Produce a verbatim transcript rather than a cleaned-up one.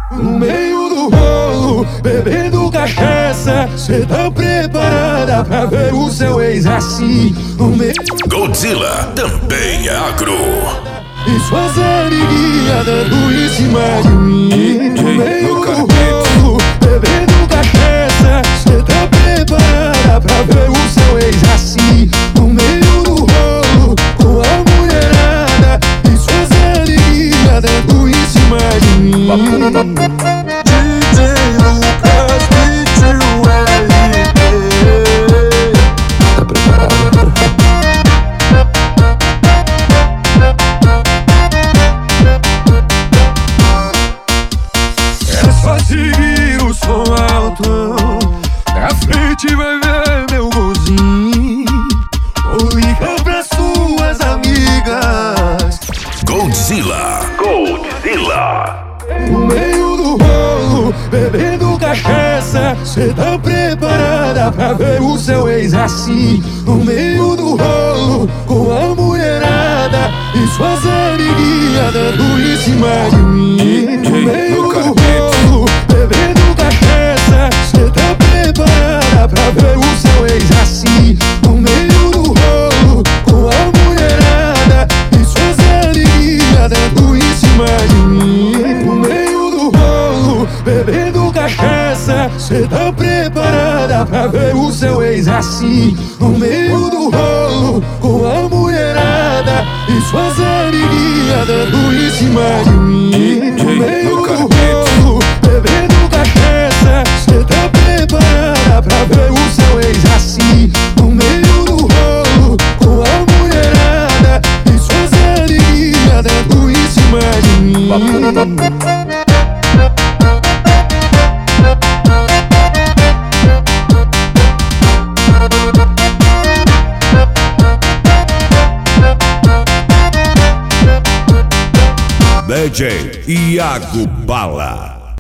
No meio do rolo, bebendo cachaça, cê tá preparada pra ver o seu ex assim? No meio... Godzilla também é agro. E suas amiguinhas dando em cima de mim. No meio do rolo, bebendo cachaça, cê tá preparada pra ver o seu ex assim? No meio do rolo, com a mulherada, e suas amiguinhas dando em cima de mim. D J Lucas, D J L P. Tá preparado? É só seguir o som alto, na frente vai ver meu golzinho. Ou liga pra suas amigas. Godzilla. Godzilla. No meio do rolo, bebendo cachaça, cê tá preparada pra ver o seu ex assim? No meio do rolo, com a mulherada, e suas amiguinhas dando em cima de mim. No meio do rolo, bebendo cachaça, cê tá preparada pra ver o seu ex assim? No meio do rolo, com a mulherada, e suas amiguinhas dando em cima de mim. Bebendo cachaça, cê tá preparada pra ver o seu ex assim? No meio do rolo, com a mulherada, e suas amiguinhas dando em cima de mim. No meio do rolo, bebendo cachaça, cê tá preparada pra ver o seu ex assim? No meio do rolo, com a mulherada, e suas amiguinhas dando em cima de mim. D J Iago Bala.